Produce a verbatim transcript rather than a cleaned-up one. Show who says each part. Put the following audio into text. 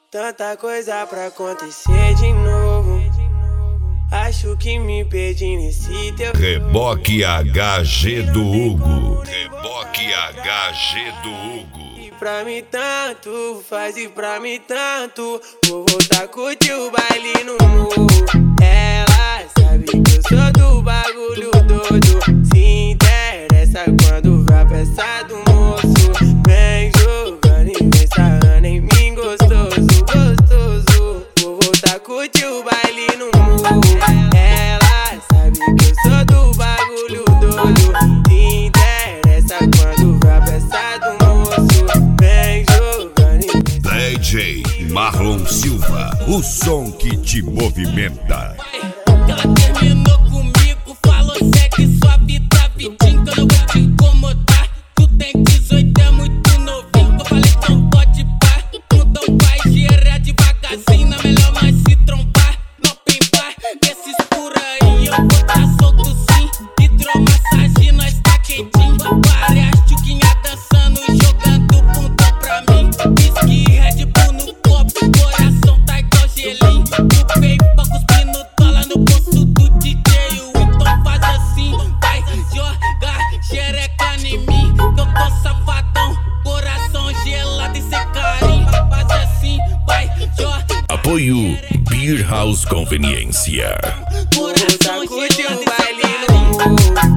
Speaker 1: Tanta coisa pra acontecer de novo. Acho que me perdi nesse teu
Speaker 2: Reboque H G do Hugo. Reboque H G do Hugo.
Speaker 1: E pra mim tanto, faz e pra mim tanto. Vou voltar a curtir o baile no morro. Ela sabe que eu sou do bagulho doido. Se interessa quando vê a peça do moço. Vem jogando e vem sarrando em mim gostoso, gostoso. Vou voltar a curtir o baile no morro. Ela sabe que eu sou do bagulho doido. Se interessa quando vê a peça do moço. Vem jogando e vem
Speaker 2: D J Marlon Silva, o som que te movimenta.
Speaker 3: Ela terminou comigo, falou segue sua vida, vidinho, que eu não vou te incomodar. Tu tem dezoito, é muito novinho. Eu falei, então pode pá. Então vai girar devagarzinho, é melhor nós se trombar. Não pimbar, desses por aí eu vou tá solto sim. Hidromassagem, nós tá quentinho. Várias tchuquinhas dançando e jogando bundão pra mim. Whisky, Red Bull no copo, coração tá igual gelinho. No peito, cuspindo dólar no bolso do D J. Então faz assim, vai jogar xereca em mim. Que eu tô safadão, coração gelado e sem carinho. Faz assim, vai jogar.
Speaker 2: Apoio Beer House Conveniência.
Speaker 1: voltar a curtir o baile no morro.